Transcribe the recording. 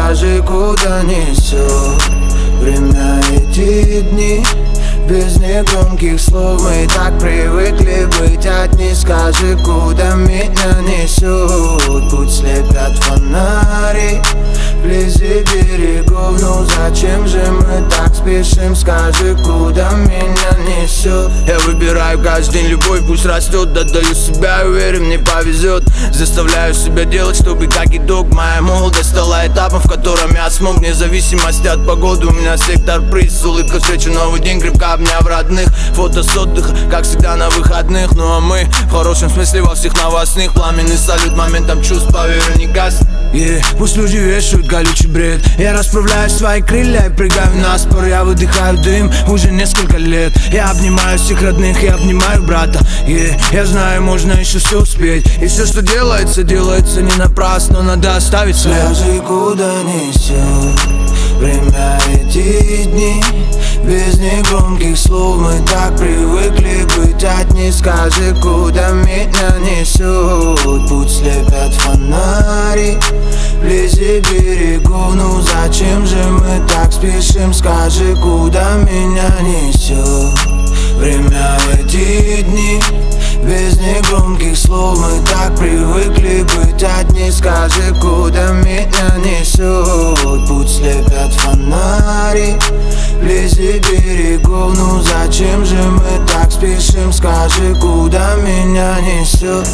скажи, куда несет время эти дни. Без негромких слов мы так привыкли быть одни. Скажи, куда меня несет. Путь слепят фонари вблизи берегов. Ну зачем же мы так спешим? Скажи, куда меня несет. Я выбираю каждый день любовь, пусть растет. Отдаю себя, уверен, мне повезет. Заставляю себя делать, чтобы как итог моя молодость стала этапом, в котором я смог. Вне зависимости от погоды у меня сектор приз. Улыбка встречу новый день, крепко обняв родных. Фото с отдыха, как всегда на выходных. Ну а мы в хорошем смысле во всех новостных. Пламенный салют моментом чувств, поверь, не гаснет. Пусть люди вешают колючий бред. Я расправляю свои крылья и прыгаю на спор. Я выдыхаю дым уже несколько лет. Я обнимаю всех родных, я обнимаю брата. Я знаю, можно еще все успеть. И все, что делается, делается не напрасно. Надо оставить след. Скажи, куда несет время эти дни. Без негромких слов мы так привыкли быть одни. Скажи, куда меня несет. Путь слепят фонари вблизи берегов. Ну зачем же мы так спешим? Скажи, куда меня несет время эти дни. Без негромких слов мы так привыкли быть одни. Скажи, куда меня несет. Путь слепят фонари вблизи берегов. Ну зачем же мы так спешим? Скажи, куда меня несет.